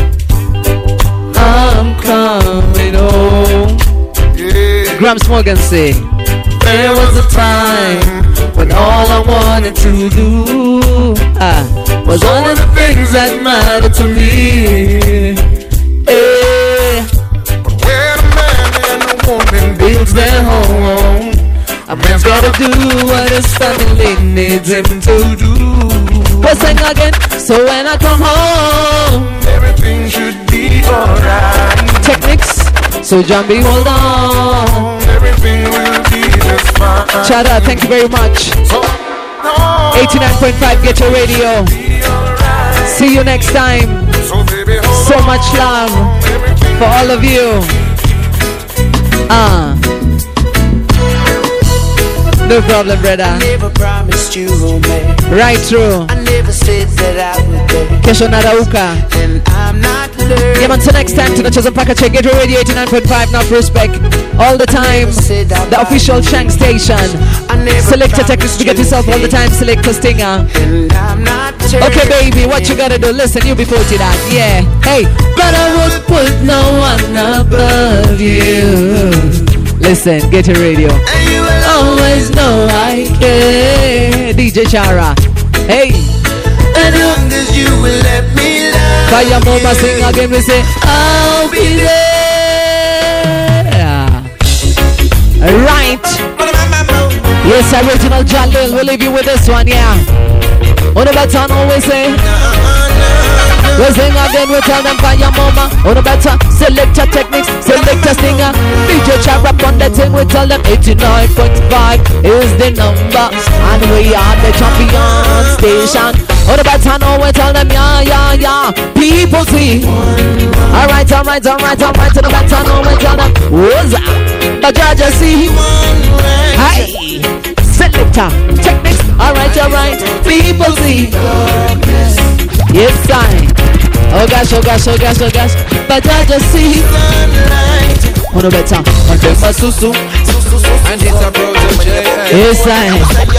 I'm coming home. Yeah. Grams Morgan say, there was a time when all I wanted to do ah, was one of the things that mattered to me. Hey. When a man and a woman Builds their home, a man's gotta do what his family needs him to do. We'll sing again. So when I come home, everything should be alright. techniques. So Jambi, hold on. Everything will be just fine. Chara, thank you very much. So, no, eighty-nine point five Get Your Radio. be alright. See you next time. So baby, hold So on. much love Everything for all of you. Ah, no problem, brother. Never promised you romance. Right through. I never said that I would be. Kesho narauka. And I'm not learning. Yeah, man, so next time tunacheza mpaka check Get Your Radio eighty-nine point five. Enough respect. All the time. The official Shank station. Selector techniques to get yourself all the time. Selector Stinger. And I'm not Okay, baby, what you gotta do? Listen, you be quoted that. Yeah. Hey, but I would put no one above you. Listen, Get Your Radio. And you will Always know I care. D J Chara. Hey, as long as you will let me love. Fire Mama sing again. We say, I'll be there. Right. Yes, original Jalil. We'll leave you with this one, yeah. On the better, always say. We sing again, we tell them Fire Mama. On the better, selector techniques, selector stinger. D J Chara on the thing, we tell them eighty-nine point five is the number. And we are the champion station. On the better, no, we tell them, yeah, yeah, yeah. People see. Alright, alright, alright, alright. On the better, no, we tell them, what's up? But Jaja see. Hi. Selector techniques. Alright, alright. People see. Yes, I. Oh gosh, oh gosh, oh gosh, oh gosh. But I just see. On the better. On the masusu. And it's a brother J. Yes, I.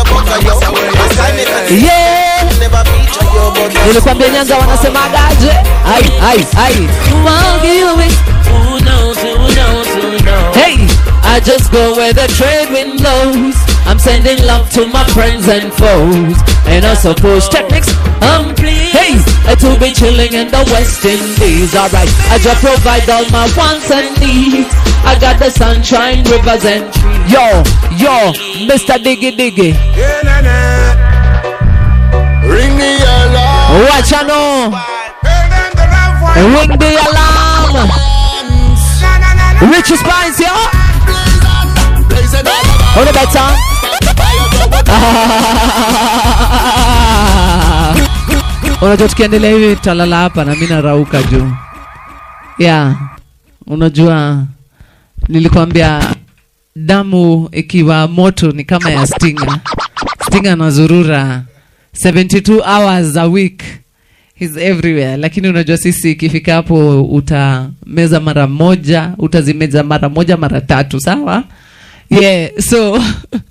Yeah. Nilikwambia Nyanza wanasemagaje? Ai, ai, ai. Who knows, who knows, who knows. Hey, I just go where the trade wind blows. I'm sending love to my friends and foes. And I suppose techniques, um, hey, to be chilling in the West Indies. Alright, I just provide all my wants and needs. I got the sunshine, rivers and trees. Yo, yo, Mister Diggy Diggy. Yeah, nah, nah. Ring the alarm. Wachano. Ring the alarm. Richie Spice, yeah. On the better. Unajua tukiendelea hivi talala hapa na mimi narauka juu. Yeah. Unajua nilikwambia damu ikiwa moto ni kama ya Stinger. Stinger anazurura seventy-two hours a week. He's everywhere. Lakini unajua sisi ikifika hapo utameza mara moja, utazimeza mara moja mara tatu, sawa? Yeah, so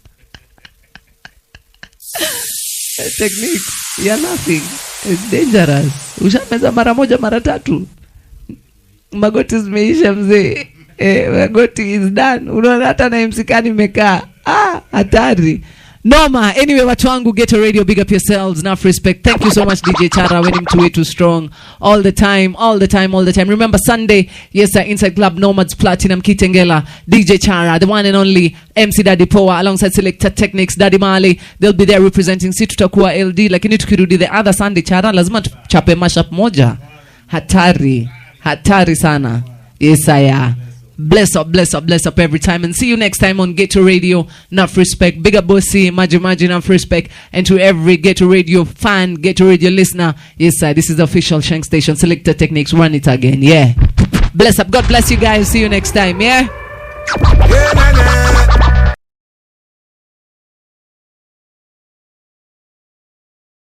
technique, you're laughing. It's dangerous. Ushameza mara moja mara tatu. Magoti zimeisha mzee. Eh, magoti is done. Unaona hata na msikani imekaa. Ah, hatari. Noma. Anyway, watu wangu, Ghetto Radio, big up yourselves. Enough respect. Thank you so much, D J Chara. Winning to way too strong. All the time, all the time, all the time. Remember Sunday, yes sir, Inside Club Nomads, Platinum, Kitengela, D J Chara, the one and only M C Daddy Poa, alongside Selector Techniques, Daddy Mali. They'll be there representing si tutakuwa L D. Lakini tukirudi the other Sunday, Chara, lazima tuchape mashup moja. Hatari. Hatari sana. Yes sir. Bless up, bless up, bless up every time. And see you next time on Ghetto Radio. Enough respect. Big up Bossy, Maji Maji, enough respect. And to every Ghetto Radio fan, Ghetto Radio listener. Yes, sir. This is the official Shank Station. Selector Techniques. Run it again. Yeah. Bless up. God bless you guys. See you next time. Yeah. Yeah, nah, nah.